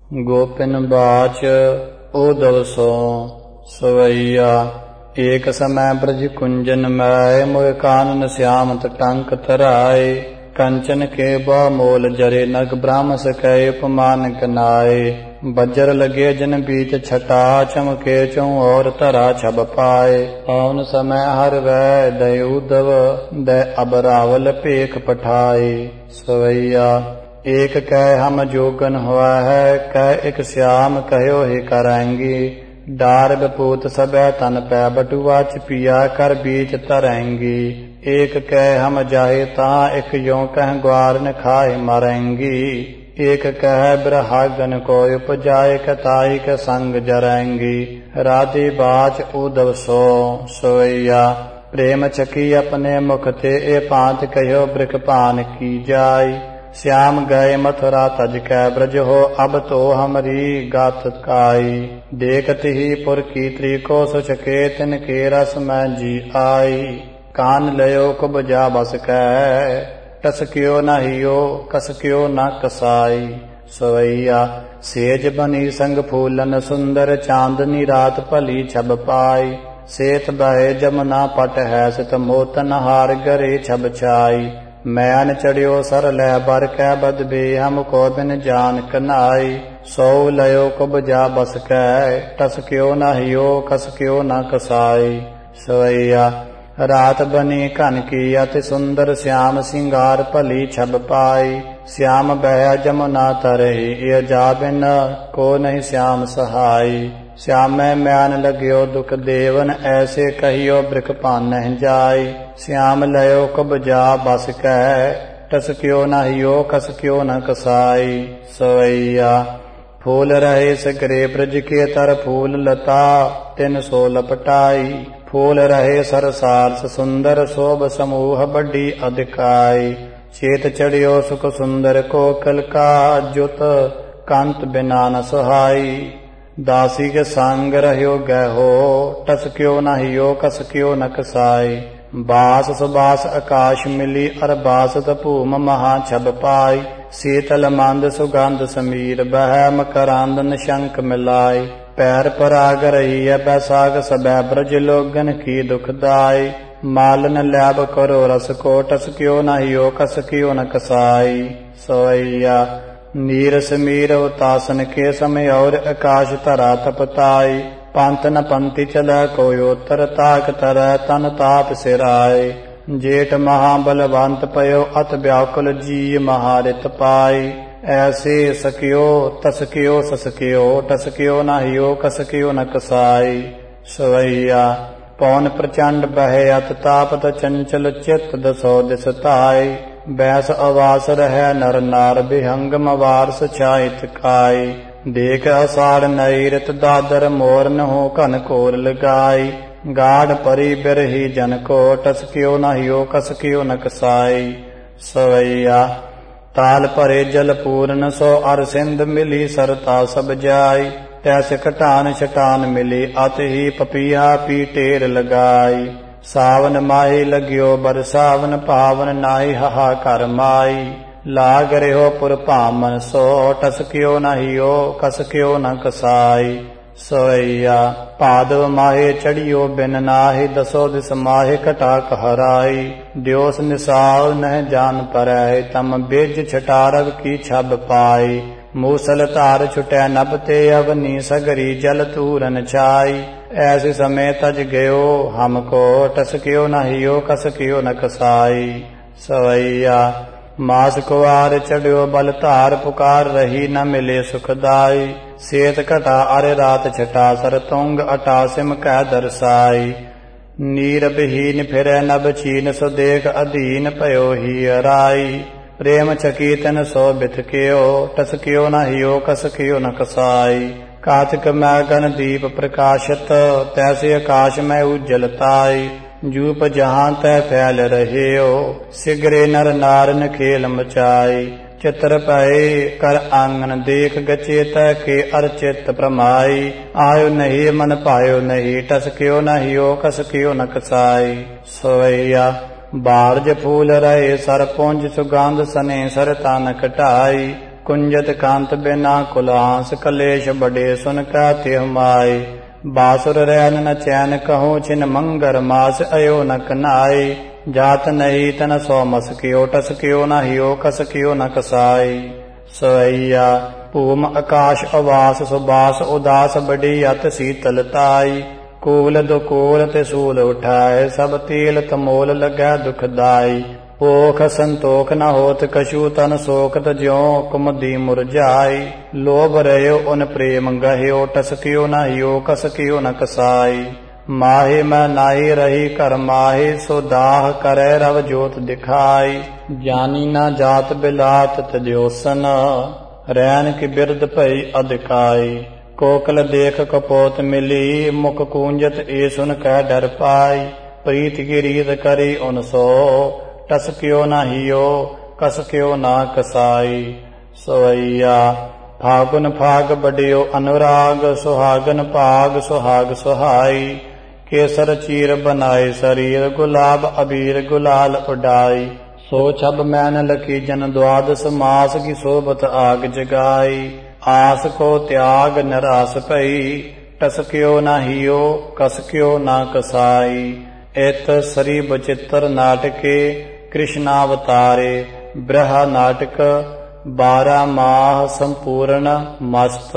गोपिन बाच उदव सो सवैया। एक समय ब्रज कुंजन मैं मोह कानन श्याम तटंक तराए। कंचन के मोल जरे नग ब्राह्म सकै उपमान कनाए। बज्र लगे जन बीच छटा चमके चौं और तरा छब पाए। पवन समय हर वै दय उदव दय अबरावल पेख पठाए सवैया। एक कह हम जोगन हुआ है कह एक श्याम कहो ही कराएंगी। डार बपूत सबै तन पै बटुआ चिपिया कर बीच तरेंगी। एक कह हम जाहे तां एक यों कह ग्वार न खाए मरेंगी। एक कह ब्रहागन को उपजाए कताई के संग जरेंगी। राधे बाच उदव सो सोइया। प्रेम छकी अपने मुख ते ए पांत कहो ब्रिख पान की जाय। श्याम गए मथुरा तज कै ब्रज हो अब तो हमरी गात काई। देखत ही पुर की त्रिको सुचके तिनके रस में जी आई। कान लयो कुबजा बस कै टसक्यो न हियो कसक्यो न कसाई सवैया। सेज बनी संग फूलन सुंदर चांदनी रात भली छब पाई। सेत बहे जमुना पट है सित मोतन हार गरे छब छाई। मैन चढ़ियो सर लै बर कै बदबे हमको बिन जान कनाई। सौ लयो कुबजा बस कै टसक्यो न हियो कसक्यो न कसाई सवैया। रात बनी घन की अति सुंदर श्याम सिंगार भली छब पाई। श्याम बह जमुना तरही ये जा बिन को नहीं श्याम सहाई। श्यामै म्यान लग्यो दुख देवन ऐसे कहियो ब्रिख पान जाय। श्याम लयो कुबजा बस कै टसक्यो न हियो कसक्यो न कसाई सवैया। फूल रहे सगरे ब्रज के तर फूल लता तिन सो लपटाई। फूल रहे सरसार सुंदर शोभ समूह बड़ी अधिकाई। चेत चढ़ियो सुख सुंदर कोकल का जुत कांत बिना न सुहाई। दासी के संग रह्यो गहो टसक्यो न हियो कसक्यो न कसाई। बास सुबास आकाश मिली अर बासत भूम महा छब पाई। शीतल मंद सुगंध समीर बह मकरांद निशंक मिलाई। पैर पराग रही है बैसाग सबै ब्रज लोगन की दुखदाई। मालन लैब करो रस को टसक्यो न हियो कसक्यो न कसाई सोइया। नीर समीर उतासन के समय और आकाश तरा तपताई। पंथ न पंथी चल कोयोत्तर ताक तर तन ताप सिराय। जेठ महाबलवंत पयो अत व्याकुल जी महारित पाई। ऐसे सकियो तसकियो ससकियो टसकियो न हियो कसकियो न कसाई सवैया। पौन प्रचंड बहे अत तापत चंचल चित्त दसो दिस ताई। बैस अवास रह नर नार विहंगम वारस छाइत काई। देख असार नई रित दादर मोर न हो घन कोर लगाई। गाढ़ परी बिरही जन को टसक्यो न हियो कसक्यो न कसाई सवैया। ताल भरे जल पूर्ण सो अर सिंध मिली सरता सब जाई। तैस कटान छटान मिली अत ही पपिया पी टेर लगाई। सावन माही लग्यो बरसावन पावन नाई हाहा कर माई। लाग रहो पुर भामन सो टसक्यो न हियो कसक्यो न कसाई सोइया। भादव माहे चढ़ियो बिन नाहि दसो दिस माहे कटा कहराई। द्योस निसाव न जान परै तम बिज छटारव की छब पाई। मूसल तार छुटै नभ ते अवनी सगरी जल तूरन छाई। ऐसे समय तज गयो हमको टसक्यो न हियो कसक्यो न कसाई सवैया। मास कुआर चढ़्यो बल धार पुकार रही न मिले सुखदाई। सेत घटा अरे रात छटा सर तुंग अटा सिम कै दरसाई। नीर विहीन फिरै नभ छीन सो देख अधीन पयो ही अराई। प्रेम छकी तन सो बिथक्यो टसक्यो न हियो कसक्यो न कसाई। कातिक मैगन दीप प्रकाशत तैसे आकाश में उज्जलताई। जूप जहां तय फैल रहे हो सिगरे नर नारन खेल मचाई। चित्र पए कर आंगन देख गचे तय के अर्चित प्रमाई। आयो नहीं मन पायो नहीं टसक्यो न हियो कसक्यो न कसाई सोइया। बारज फूल रहे सर पुंज सुगंध सने सर तन कटाई। कुंजत कांत बिना कुलांस, कलेश बड़े सुन का तिह माय। बासुर रैन न चैन कहूँ, छिन मंगर मास अयो न कनाई। जात नहीं तन सौ मस कियो, टस कियो न हियो, कस कियो न कसाई। सवैया भूम आकाश अवास, सुबास उदास बड़ी अत शीतलताई। कूल दुकूल ते सूल उठाए, सब तेल तमोल लगे दुखदाई। ओख संतोख न होत कछु, तन सोखत ज्यों कुमदी मुरझाई। लोभ रह्यो उन प्रेम गह्यो, टस कियो न हियो, कस कियो न कसाई। माहे मैं नाहि रही कर माहे, सो दाह करे रव जोत दिखाई। जानी न जात बिलात तजोसन, रैन की बिरद भई अधिकाई। कोकल देख कपोत मिली, मुख कूंजत ए सुन कह डर पाई। प्रीत की रीत करी उन सो, टस क्यों न हियो, कस क्यों न कसाई। सवैया फागुन फाग बढ़ियो अनुराग, सुहागन पाग सुहाग सुहाई। केसर चीर बनाए शरीर, गुलाब अबीर गुलाल उडाई। सो छब मैन लकी जन द्वादश मास, की सोबत आग जगाई। आस को त्याग निरास पई, टस क्यों न हियो, कस क्यों न कसाई। इत सरी बचित्र नाटके, कृष्णावतारे। ब्रहा नाटक 12 माह संपूर्ण मस्त,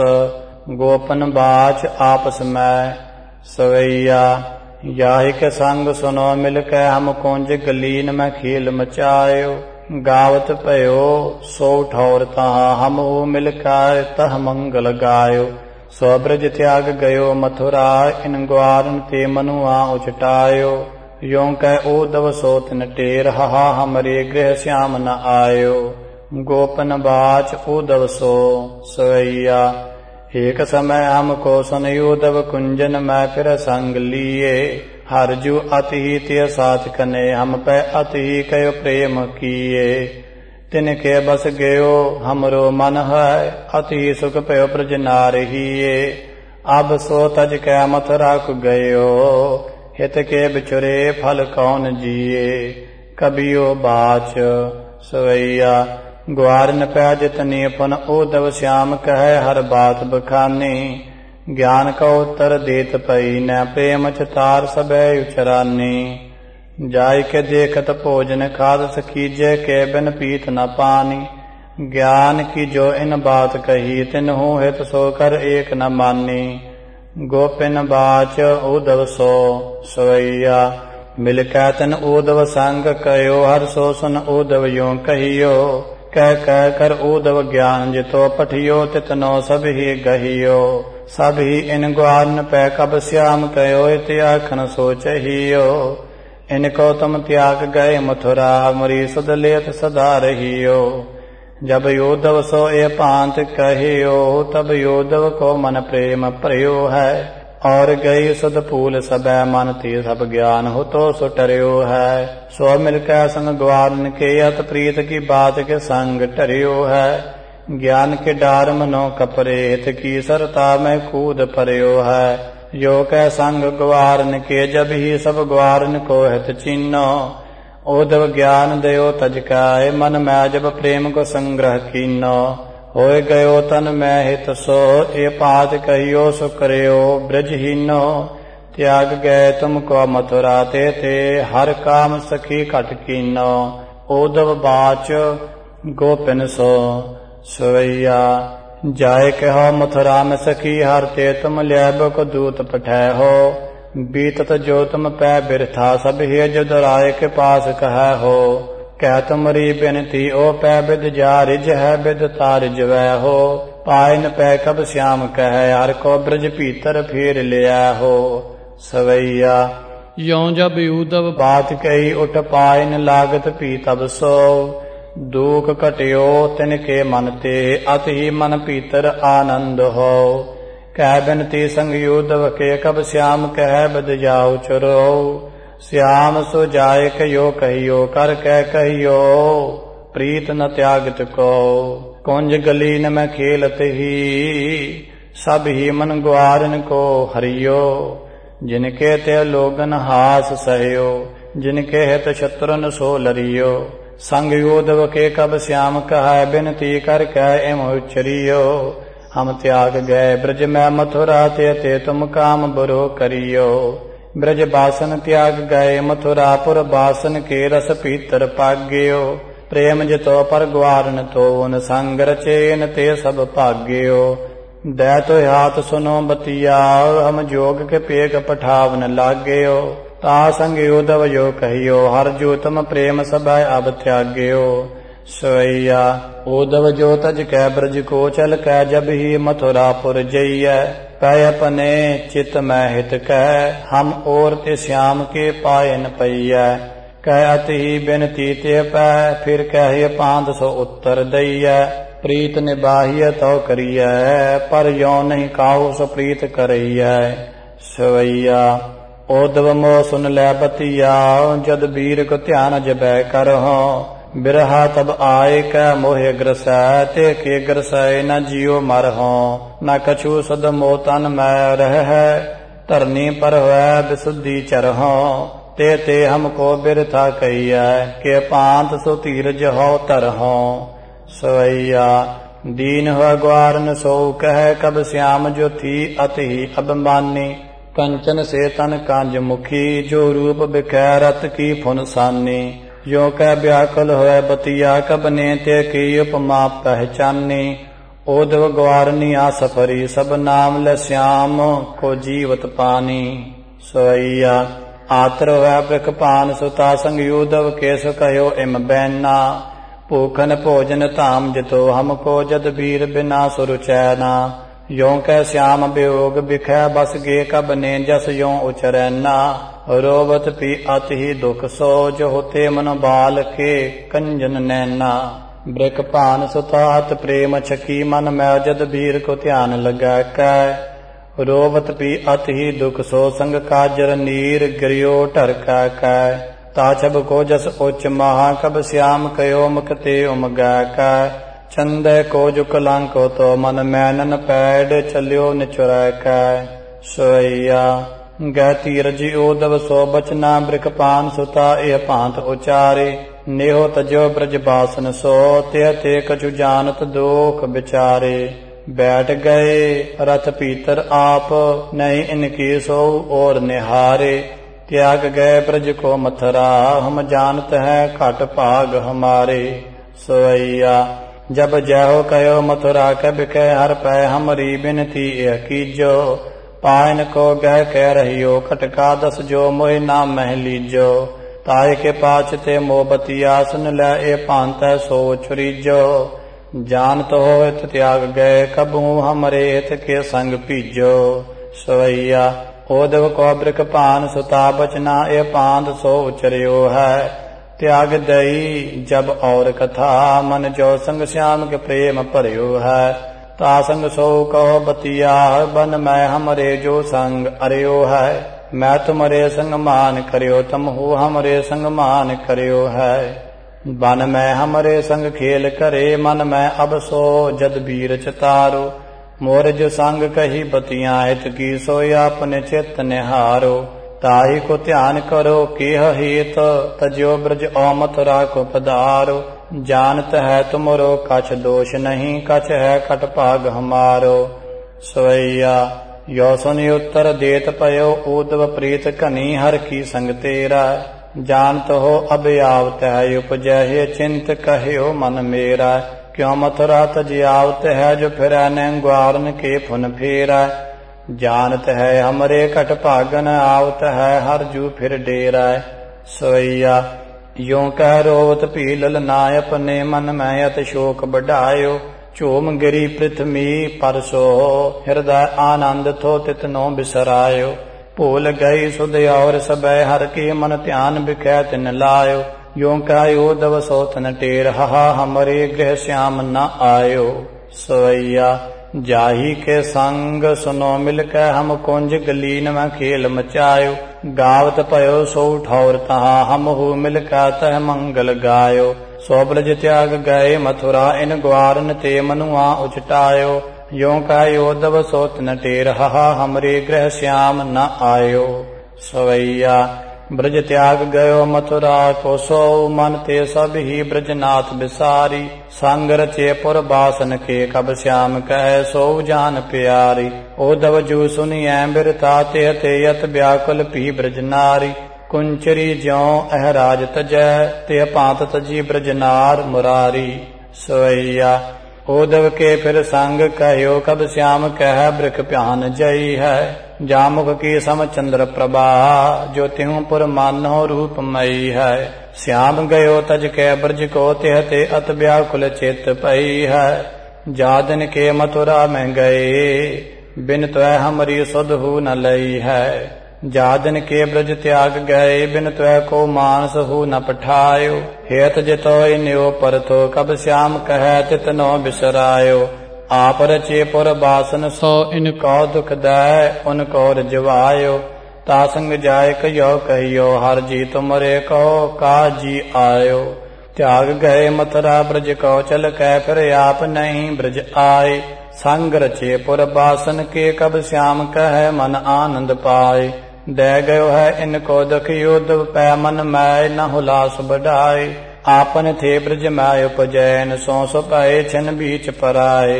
गोपन बाच आपस में। सवैया याहि के संग सुनो मिल कै, हम कुंज गलीन में खेल मचायो। गावत भयो सो ठौर तहाँ, हम ओ मिल कै तह मंगल गायो। सो ब्रज त्याग गयो मथुरा, इन ग्वारन ते मनुआ उचटायो। यों कह ओदव सो तिन टेर, हहा हमरे गृह श्याम न आयो। गोपन बाच ओदव सो सवैया, एक समय हमको सुन उदव कुंजन में फिर संग लिए। हरजू अति ही तिय साथ कने, हम पे अति ही कयो प्रेम किए। तिनके बस गयो हमरो मन है, अति सुख पयो ब्रज नारहिए। अब सो तज कै मथुरा को गयो, हित के बिछुरे फल कौन जिए। कबियो बाच सवैया, ग्वारन पै जितनी पुन ओदव श्याम कहे, हर बात बखानी। ज्ञान का उत्तर देत पई, न प्रेम चितार सबे उचरानी। जाय के देखत भोजन खाद, सकीजे के बिन पीत न पानी। ज्ञान की जो इन बात कही, तिन्हु हित सो कर एक न मानी। गोपिन बाच ओदव सो सवैया, मिल कै तिन ओदव संग कयो। हर सो सुन ओदव यों कहियो, कह कह कर ओदव ज्ञान जितो पठियो। तितनो सब ही गहियो, सब ही इन ग्वारन पै कब श्याम कयो। इत आखन सोचहियो, इनको तुम त्याग गए मथुरा, मरी सुध लेत सदा रहियो। जब योदव सो ए पांत कहियो, तब योदव को मन प्रेम प्रयो है। और गई सुध फूल सबै मन, ती सब ज्ञान हो तो सुटर्यो है। सो मिलकर संग ग्वारन के, अत प्रीत की बात के संग टर्यो है। ज्ञान के डार मनो कपरे, हित की सरता में कूद पर्यो है। यो कै संग ग्वारन के, जब ही सब ग्वारन को हित चिन्नो। ओदव ज्ञान दयो तजकाय, मन में जब प्रेम को संग्रह कीनो। होय गयो तन में हित सो, ए पात कहियो सो करयो ब्रजहीनो। त्याग गए तुमको मथुरा ते, हर काम सखी खट कीनो। ओदव बाच गोपिन सो सवैया, जाय कहो मथुरा में सखी, हर ते तुम ल्याब को दूत पठै हो। बीतत जो तुम पै बिरथा, सब ही जो दुराए के पास कह हो। कह तुमरी बिनती ओ पै बिद जा, रिज है बिद तारिज वै हो। पायन पै कब श्याम कह, हर को ब्रज भीतर फेर लिया हो। सवैया यों जब उदव बात कही, उठ पायन लागत पी तब सो। दुख कटियो तिनके मन ते, अति ही मन भीतर आनंद हो। कह बिनती संग उदव के, कब श्याम कह बिद जाऊ चुरो। श्याम सो जाय कहियो कहियो, कर कह कहियो प्रीत न त्यागत को। कुंज गलीन में खेलत ही, सब ही मन ग्वारन को हरियो। जिनके ते लोगन हास सहयो, जिनके हित शत्रुन सो लरियो। संग उद्धव के कब श्याम कहे बिनती कर कह एम उचरियो। हम त्याग गए ब्रज में मथुरा ते तुम काम बुरो करियो। ब्रज बासन त्याग गए मथुरापुर बासन के रस पीतर पाग्यो। प्रेम जितो पर ग्वारन तो उन संग रचेन ते सब भाग्यो। दै तो हाथ सुनो बतिया हम जोग के पेग पठावन लागयो। ता संग उद्धव जो कहियो हर जो तुम प्रेम सभा अब त्याग्यो। सोइया उद्धव जो तज कै ब्रज को चल कै जब ही मथुरापुर जइयै। पै अपने चित में हित कह हम और ते श्याम के पायन पइयै। कह अति ही बिनती ते पै फिर कह 500 उत्तर दैयै। प्रीत निबाहिय तो करियै पर यो नहीं काहू सो प्रीत करैयै। सोइया उद्धव मोह सुन लै बतिया जद वीर को ध्यान जबै करहो। बिरहा तब आए कै मोह ग्रसै ते के ग्रसै न जियो मरहो। न कछु सद मोह तन मैं रह धरनी पर हुआ विशुद्धि चरहो। ते हमको बिरथा कहियै के 500 तीरज हो तरहो। सवैया दीन हुआ ग्वारन सो कह कब श्याम जो थी अति अभिमानी। कंचन से तन कांज मुखी जो रूप बिखै रत की फुन सानी। यो कह व्याकुल होए बतिया कब ने ते की उपमा पहचानी। उद्धव ग्वारनी आसफरी सब नाम ले श्याम को जीवत पानी। सोइया आतर हुआ ब्रख पान सुता संग उद्धव के सो कहो इम बैना। भूखन भोजन धाम जितो हमको जद वीर बिना सुरुचैना। यो कह श्याम वियोग बिखै बस गे कब ने जस यो उचरैना। रोवत पी अति ही दुख सो जो होते मन बाल के कंजन नैना। ब्रक पान सुतात प्रेम छकी मन में जद वीर को ध्यान लगा कै। रोवत पी अति ही दुख सो संग काजर नीर गिरियो ढरका कै। ताछब को जस उच्च महा कब श्याम कयो मुक्ते उमगा कै। चंदे को जो कलंको तो मन मैनन पैड चलियो निचुरै कै। सोइया गै तीरज उद्धव सो बचना ब्रख पान सुता एह भांत उचारे। नेहो तजो ब्रज बासन सो ते कछु जानत दोख बिचारे। बैठ गए रथ पीतर आप नहीं इनकी सो और निहारे। त्याग गए ब्रज को मथुरा हम जानत है घट भाग हमारे। सोइया जब जहो कहो मथुरा के बिकै हर पै हमरी बिनती यह कीजो। पायन को गह कह रहियो खटका 10 जो मोहि नाम मह लीजो। ताय के पाछते मोबतिया सुन लै ए पांत सो छुरीजो। जानत हो हित त्याग गए कबू हमरे हित के संग पीजो। सवैया उद्धव को ब्रख पान सुता बचना ए 500 उचरियो है। त्याग दई जब और कथा मन जो संग श्याम के प्रेम भरियो है। ता संग सो कहो बतिया बन मैं हमरे जो संग अरियो है। मैं तुम्हारे संग मान करियो तुम हो हमरे संग मान करियो है। बन मैं हमरे संग खेल करे मन में अब सो जद वीर चितारो। मोर जो संग कही बतिया हित की सोई अपने चित निहारो। ताही को ध्यान करो केह हेत तजो ब्रज ओ मथुरा को पधारो। जानत है तुमरो कछ दोष नहीं कछ है खट भाग हमारो। सोइया यो सुनि उत्तर देत पयो उद्धव प्रीत कनी हर की संग तेरा। जानत हो अब आवत है उपजय चिंत कहो मन मेरा। क्यों मथुरा तज आवत है जो फिर न ग्वारन के फुन फेरा। जानत है हमरे कट भागन आवत है हर जू फिर डेरा। सोइया यूं कह रोवत पी ललनाय अपने मन में अत शोक बढ़ायो। झूम गिरी पृथ्वी परसो हृदय आनंद थो तितनो बिसरायो। भूल गई सुध और सब हर के मन ध्यान बिखै तिन लायो। यूं कह उद्धव सो तन टेर हा हमरे गृह श्याम न आयो। सोइया जाही के संग सुनो मिलकै हम कुंज गलीन में खेल मचायो। गावत पयो सो ठौर तहा हम हो मिलकै तह मंगल गायो। सो ब्रज त्याग गए मथुरा इन ग्वारन ते मनुआ उचटायो। यों कह उद्धव सो तन टेर हा हमरे गृह श्याम न आयो। सवैया ब्रज त्याग गयो मथुरा को सो, मन ते सब ही ब्रजनाथ बिसारी। संग रचे पुर बासन के, कब श्याम कह सो जान प्यारी। उद्धव जू सुनिए बिरता, तेह ते यत व्याकुल पी ब्रज नारी। कुंचरी ज्यों अहराज तजै, तेह पांत तजी ब्रजनार मुरारी। सोइया उद्धव के फिर संग कहो, कब श्याम कह बृख प्यान जई है। जामुख की सम चंद्र प्रभा, जो त्यों पुर मानो रूपमयी है। श्याम गयो तज के ब्रज को, तेह ते अत व्याकुल चित पई है। जा दिन के मथुरा में गए, बिन त्वै हमरी सुध हो न लई है। जा दिन के ब्रज त्याग गए, बिन त्वै को मानस हो न पठायो। हेत जितोय न्यो परतो, कब श्याम कह तितनो बिसरायो। आप रचे पुर बासन सो, इनको दुख दै उनको रजवायो। तासंग जाय कहो कहियो, हर जी तुमरे कहो काजी आयो। त्याग गए मथुरा ब्रज को, चल कै फिर आप नहीं ब्रज आए। संग रचे पुर बासन के, कब श्याम कह मन आनंद पाए। दे गयो है इनको दुख, उद्धव पै मन मैं न हुलास बढ़ाए। आपन थे ब्रज मैं उपजैन, सो सो पाए छिन बीच पराए।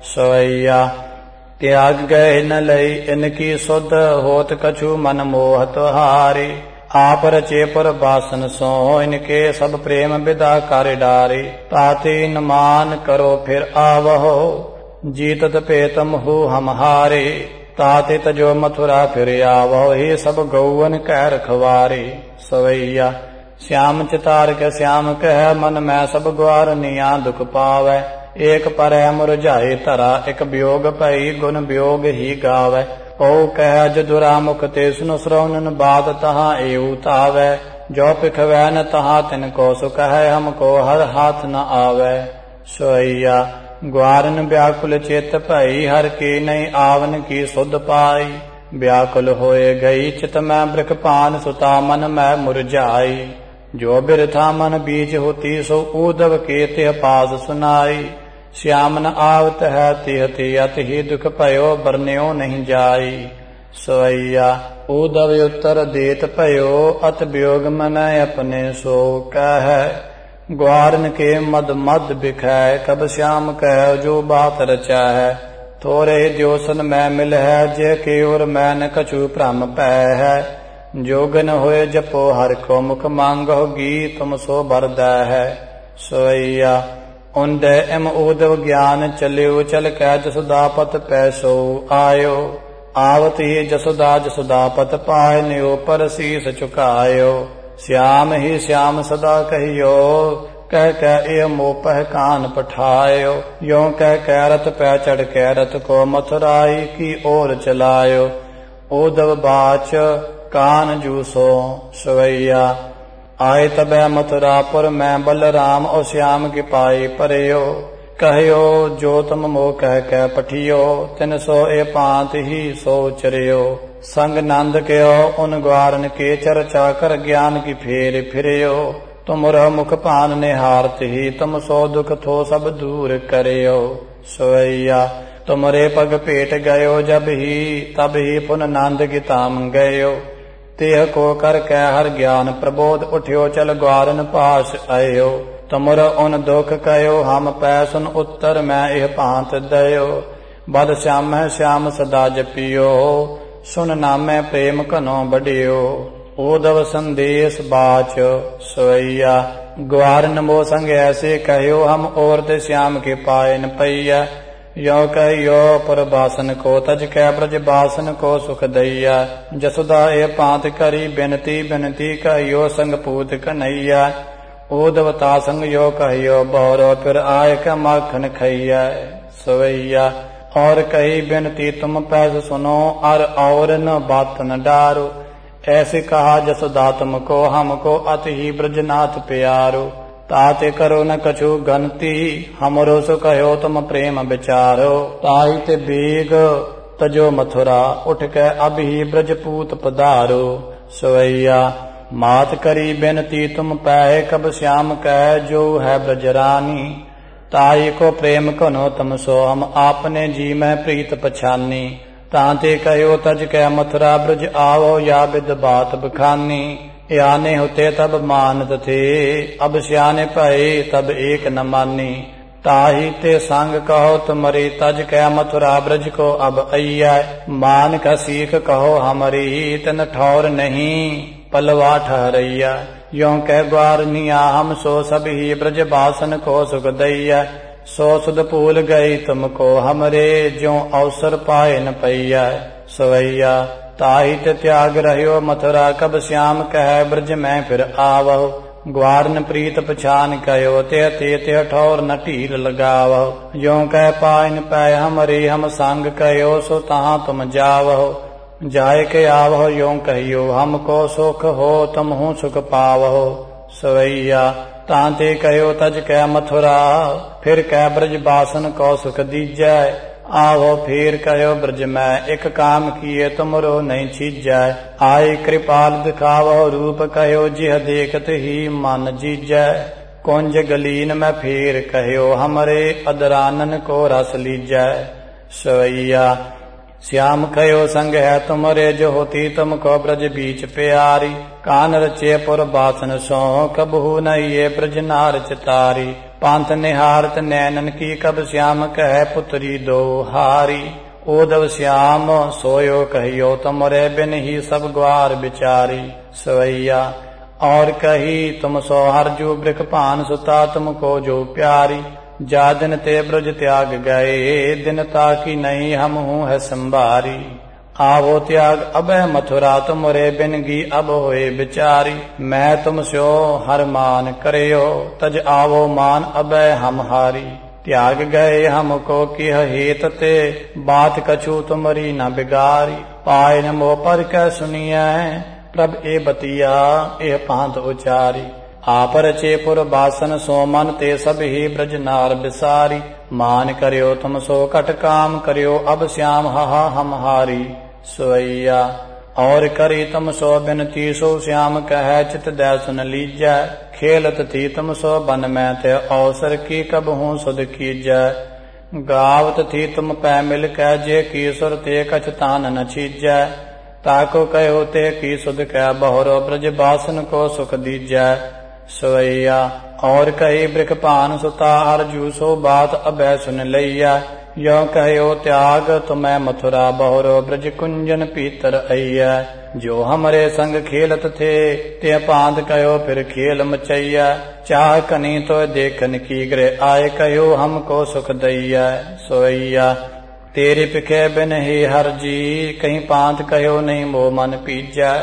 सोइया त्याग गए न लई इनकी सुध, होत कछु मन मोहत हारे। आप रचे पुर बासन सो, इनके सब प्रेम विदा कर डारे। ताते न मान करो फिर आवहो, जीतत पे तुम हो हम हारे। ताते तजो मथुरा फिर आवो, हे सब गौवन कह रखवारे। सवैया श्याम चितार के श्याम कह, मन मैं सब ग्वार निया दुख पावै। एक पर मुरझाए तरा, एक वियोग पई गुण वियोग ही गावै। ओ कह जदुरा मुख ते, सुन श्रवणन बात तहाँ एऊ तावै। जो पिखवै न तहाँ तिनको, सुख है हमको हर हाथ न आवै। सोइया ग्वारन व्याकुल चित भई, हर की नहीं आवन की सुध पाई। व्याकुल होए गई चित मैं बृख पान, सुता मन मैं मुरझाई। जो बिरथा मन बीज होती, सो उद्धव के तिह पास सुनाई। श्याम न आवत है तिह तियत ही, दुख भयो बरन्यो नहीं जाई। सोइया उद्धव उत्तर देत भयो, अत वियोग मन अपने सो कह। ग्वारन के मद मद बिखै, कब श्याम कह जो बात रचा है। थोरे द्योसन में मिल है, जे के ओर मैन कछु भ्रम पै है। जोगन होए जपो हर को, मुख मांगो गी तुम सो बरदै है। सोइया उन्दे इम उद्धव ज्ञान चलियो, चल कै जसोदापत पैसो आयो। आवत ही जसोदा जसोदापत पाय, न्यो पर शीस झुकायो। श्याम ही श्याम सदा कहियो, कह कह ए मोपह कान पठायो। यों कह कह रथ पै चढ़ कै, रथ को मथुराई की ओर चलायो। उद्धव बाच कान जूसो। सवैया आए तबै मथुरापुर में, बलराम और श्याम की पाई परयो। कहयो जो तुम मो कह कह पठियो, तिन सो ए पांत ही सो चरियो। संग नंद कहो उन ग्वारन के, चर्चा कर ज्ञान की फेर फिरयो। तुमरो मुख पान निहारत ही, तुम सो दुख थो सब दूर करयो। सोइया तुमरे पग पेट गयो जब ही, तब ही पुन नंद की ताम गयो। तेह को कर कै हर ज्ञान प्रबोध, उठ्यो चल ग्वारन पास आयो। तुमरो उन दुख कयो, हम पै सुन उत्तर मैं एह पांत दयो। बद श्याम है श्याम सदा जपियो, सुन नामै प्रेम कनो बढ़ियो। उद्धव संदेश बाच। सोइया ग्वारन मो संग ऐसे कहो, हम और ते श्याम के पाए न पैया। यो कहियो पुर बासन को, तज कै ब्रज बासन को सुख दैया। जसोदा ए पांत करी बिनती, बिनती कहियो संग पूत कन्हैया। उद्धव ता संग यो कहियो, बौरो फिर आय क माखन खैया। सोइया और कही बिनती तुम पैस सुनो, और न बात न डारो। ऐसे कहा जसोदा तुमको, हमको अति ही ब्रजनाथ प्यारो। ताते करो न कछु गनती, हमरो सो कहो तुम प्रेम विचारो। ताई ते बेग तजो मथुरा, उठ के अब ही ब्रजपूत पधारो। सोइया मात करी बिनती तुम पै, कब श्याम कह जो है ब्रजरानी। ताई को प्रेम कनो तम सो, हम आपने जी में प्रीत पछानी। तांते कहो तज कै मथुरा ब्रज आओ, या विद बात बखानी। याने होते तब मानत थे, अब सियाने भये तब एक न मानी। ताही ते संग कहो तुमरी, तज कै मथुरा ब्रज को अब अय्या। मान का सीख कहो हमरी, तन ठौर नहीं पलवा ठहरैया। यों कह ग्वारनिया हम सो सब ही, ब्रज बासन को सुख दैया। सो सुध भूल गई तुमको हमरे, ज्यों अवसर पाए न पैया। सवैया ताही ते त्याग रहियो मथुरा, कब श्याम कह ब्रज में फिर आवहो। ग्वारन प्रीत पछान कयो, ते ते ठौर न ढील लगावहो। यों कह पाइन पै हमरी, हम संग कयो सो तहाँ तुम जावहो। जाय के आवहो यों कहियो, हमको सुख हो तुमहु सुख पावहो। सवैया तांते कयो तज कै मथुरा, फिर कै ब्रज बासन को सुख दीजै। आवो फिर कहो ब्रज में, एक काम किए तुमरो नहीं छीजै। आए कृपाल दिखावो रूप, कहो जिह देखत ही मन जीजै। कुंज गलीन में फिर कहो, हमरे अदरानन को रस लीजै। सवैया श्याम कहो संग है तुमरे, जो होती तुमको ब्रज बीच प्यारी। कान रचे पुर बासन सो, कबहू न ये ब्रज नार चितारी। पांथ निहारत नैनन की, कब श्याम कह पुत्री दो हारी। ओदव श्याम सोयो कहियो, तुमरे बिन ही सब ग्वार बिचारी। सवैया और कही तुम सो हरजू, बृख पान सुता तुमको जो प्यारी। जा दिन ते ब्रज त्याग गए, दिन ताकी नहीं हम हूँ है संभारी। आवो त्याग अबै मथुरा, तुमरे बिन गी अब होए बिचारी। मैं तुम स्यो हर मान करयो, तज आवो मान अबै हम हारी। त्याग गए हमको किह हेत ते, बात कछु तुमरी न बिगारी। पाए न मोह पर कै सुनिया, प्रभ ए बतिया ए पांत उचारी। आप रचे पुर बासन सो, मन ते सब ही ब्रज नार बिसारी। मान करियो तुम सो कट काम करियो, अब श्याम हाहा हम हारी। सवैया और करी तुम सो बिनती, सो श्याम कह चित दै सुन लीजै। खेलत थी तुम सो बन में ते, अवसर की कब हूँ सुध कीजै। गावत थी तुम पै मिल कै, जे की सुर ते कछ तान न छीजै। ताको कहो ते की सुध कै, बहुरो ब्रज बासन को सुख दीजै। सवैया और कही बृख पान सुता, हरजू सो बात अबै सुन लैया। यो कहो त्याग तुम्हें मथुरा, बहुरो ब्रज कुंजन पीतर अय्या। जो हमरे संग खेलत थे, ते पांत कहो फिर खेल मचैया। चाह कनी तो देखन की ग्रे, आए कहो हमको सुख दैया। सवैया तेरे पिखे बिन ही हर जी, कहीं पांत कहो नहीं मोह मन पीजै।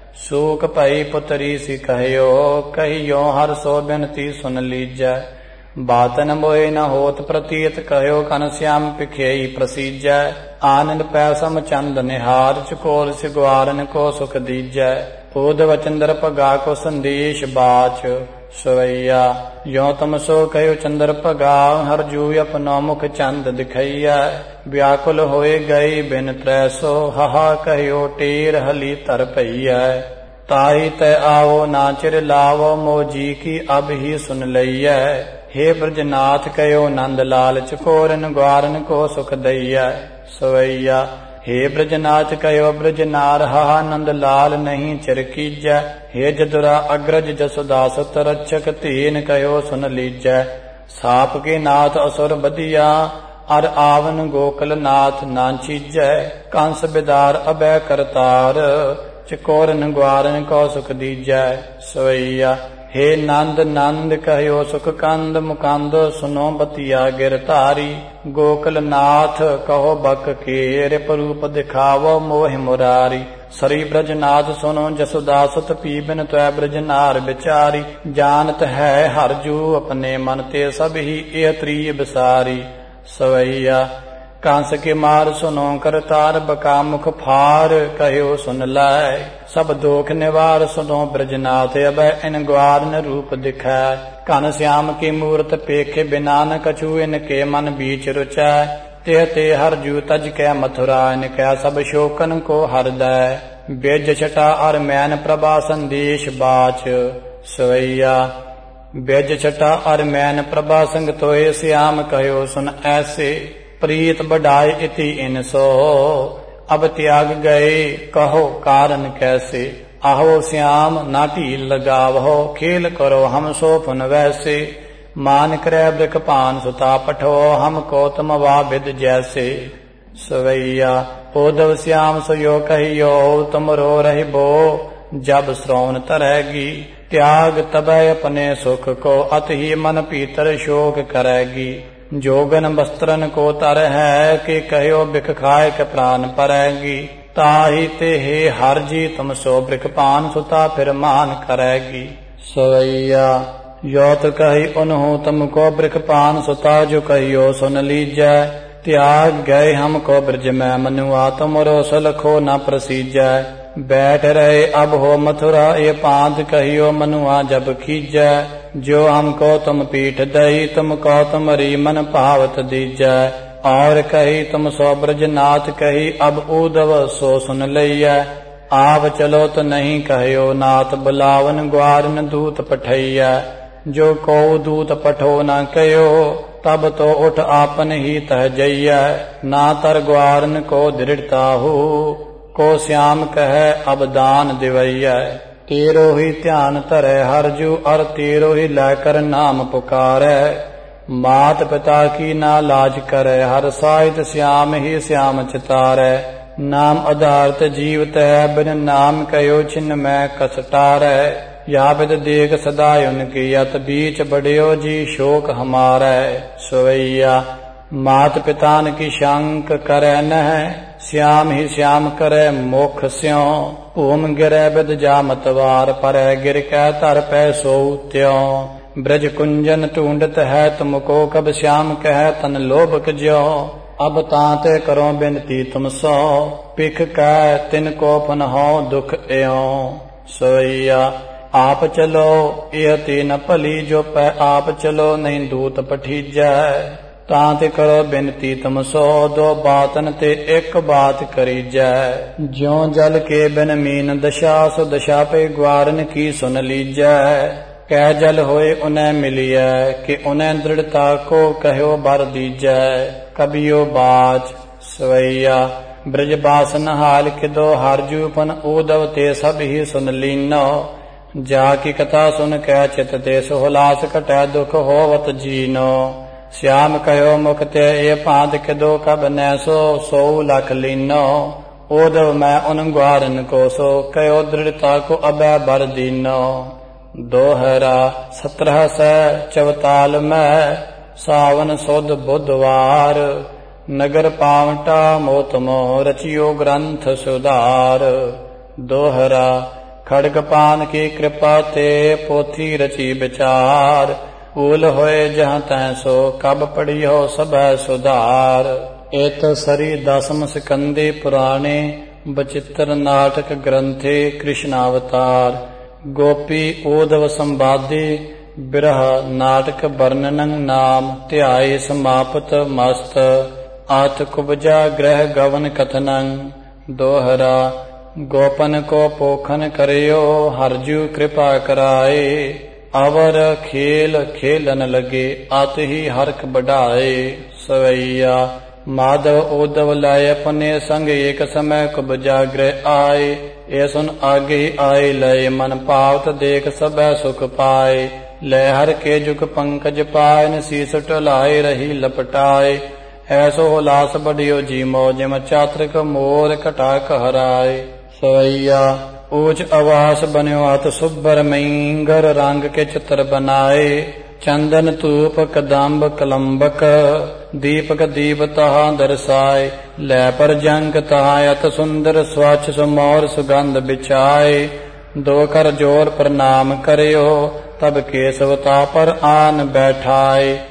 सूक भई पुतरी सी कहियो, कहियो हर सो बिनती सुन लीजै। बातन मोए न होत प्रतीत, कहो कन श्याम पिखेई प्रसीजै। आनंद पैसम चंद निहार, चकोर सिग्वारन को सुख दीजै। ओदव चंद्र पगा को संदेश बाच। सवैया यो तुम सो कहो चंद्र पगा, हर जू अपनो मुख चंद दिखैया। व्याकुल होए गई बिन त्रैसो, हाहा कहो टेर हली तर पैया। ताही तय आओ ना चिर लावो, मोजी की अब ही सुन लैया। हे ब्रजनाथ कहो नंद लाल, चकोरन ग्वारन को सुख दैया। सवैया हे ब्रजनाथ कहो ब्रजनार, हाहा नंद लाल नहीं चिर कीजै। हे जदुरा अग्रज जसुदास, तरक्षक तीन कहो सुन लीजै। साप के नाथ असुर बदिया, अर आवन गोकल नाथ ना छीजै। कंस बिदार अबै करतार, चकोरन ग्वारन को सुख दीजै। सवैया हे नंद नंद कहो सुख कंद, मुकंद सुनो बतिया गिरधारी। गोकल नाथ कहो बक के, रिप रूप दिखावो मोह मुरारी। सरी ब्रजनाथ सुनो जसुदासुत, पीबिन त्वै ब्रजनार बिचारी। जानत है हर जू अपने मन ते, सब ही ए त्रिय बिसारी। सवैया कंस के मार सुनो करतार, बका मुख फार कहो सुन लाय। सब दोख निवार सुनो ब्रजनाथ, अब इन ग्वारन रूप दिखाय। कन श्याम की मूरत पेखे, बिना न कछु इनके मन बीच रुचाय। ते ते हर जू तज कै मथुरा, इनकै सब शोकन को हरदै। बेज छटा और मैन प्रभा संदेश बाच। सवैया बेज छटा और मैन प्रभा संग तोए, श्याम कहो सुन ऐसे। प्रीत बढ़ाए इति इन सो, अब त्याग गए कहो कारण कैसे। ਆਹੋ ਸਿਆਮ ਨਾ ਢੀਲ ਲਗਾਵਹੁ, ਖੇਲ ਕਰੋ ਹਮ ਸੋ ਪੁਨ ਵੈਸੇ। ਮਾਨ ਕਰੈ ਬ੍ਰਿਖ ਭਾਨ ਸੁਤਾ ਪਠੋ, ਹਮ ਕੋ ਤਮ ਵਾ ਬਿਦ ਜੈਸੇ। ਸਵਈਆ ਓਧਵ ਸਿਆਮ ਸਯੋ ਕਹੀਓ, ਤੁਮਰੋ ਰਹਿਬੋ ਜਬ श्रवण तरैगी। त्याग तबै अपने सुख को, अत ही मन भीतर शोक करैगी। जोगन वस्त्रन को तर है, कि कहो बिख खाए के प्राण परैगी। ताहि ते हे हर जी तुम सो बिख पान, सुता फिर मान करैगी। सवैया योत कही उन्हु तुमको बिख पान, सुता जो कहियो सुन लीजै। त्याग गए हमको ब्रज में मनुआ, तुमरो सलखो न प्रसीजै। बैठ रहे अब हो मथुरा, ये पांत कहियो मनुआ जब खीजै। जो हमको तुम पीठ दही, तुमको तुमरी मन भावत दीजै। और कही तुम सो ब्रजनाथ कही, अब ऊधव सो सुन लइयै। आप चलो तो नहीं कहियो नाथ, बुलावन ग्वारन दूत पठैयै। जो को दूत पठो न कहो, तब तो उठ आपन ही तह जइयै। ना तर ग्वारन को दृढ़ता हो, को श्याम कहे अब दान दिवैया। तेरो ही ध्यान धरै हरजू, और तेरो ही लैकर नाम पुकारै। मात पिता की ना लाज करे, हर साहित श्याम ही श्याम चितारै। नाम आधारत जीवत है, बिन नाम कहो छिन्न मैं कसटारै। या बिद देख सदा उनकी, यत बीच बढ़ियो जी शोक हमारै। सवैया मात पितान की शंक करे नह, श्याम ही श्याम करे मुख स्यों। भूम गिरै बिद जामतवार, परै गिर कै धर पै सो त्यों। ब्रज कुंजन ढूंढत है तुमको, कब श्याम कह तन लोभक ज्यों। अब ताते करो बिनती तुम सो, पिख कै तिनको पुनहो दुख एयों। सवैया आप चलो यह तीन भली, जो पै आप चलो नहीं दूत पठीजै। तांत करो बिनती तुम सो, दो बातन ते एक बात करीजै। ज्यों जल के बिन मीन दशा, सो दशा पे ग्वारन की सुन लीजै। कै जल होए उन्हें मिलियै, कि उन्हें दृढ़ता को कहो बर दीजै। कबियो बाच सवैया ब्रज बासन हाल, किदो हरजूपन ऊधव ते सब ही सुन लीनो। जाकी कथा सुन कै चित ते सोहलास, कटै दुख होवत जीनो। श्याम कहो मुख ते ये पांत, किदो कब नैसो सो लख लीनो। ओधव मैं उन ग्वारन को सो, कहो दृढ़ता को अबै बर दीनो। दोहरा 1744 में सावन सुद बुधवार, नगर पावटा मोतमो रचियो ग्रंथ सुधार। दोहरा खड़ग पान की कृपा ते, पोथी रची विचार। ऊल होए जहाँ तैं सो, कब पढ़ियो सब सुधार। एत सरी दसम सिकंदी पुराणे, बचित्र नाटक ग्रंथे कृष्णावतार। गोपी ऊधव संवादी, बिरह नाटक वर्णनं नाम। ध्याय समाप्त मस्त, आत कुबजा ग्रह गवन कथनं। दोहरा गोपन को पोखन करियो, हरजू कृपा कराए। अवर खेल खेलन लगे, अत ही हरख बढ़ाए। सवैया माधव उद्धव लाए, अपने संग एक समय कुबजाग्रह आए। ये सुन आगे ही आए लय, मन पावत देख सब सुख पाए। लय हर के जुग पंकज पायन, शीस टलाए रही लपटाए। ऐसो लास बढ़ियो जी मौजिम, चात्रिक मोर कटा कहराए। सवैया ऊंच आवास बन्यो अत सुबर मिंगर, रंग के चित्र बनाए। चंदन धूप कदम्ब कलम्बक, दीपक दीप तहा दर्शाए। लै पर जंग तहा अत सुंदर, स्वच्छ सुमौर सुगंध बिछाए। दो कर जोर प्रणाम करियो, तब केसवता पर आन बैठाए।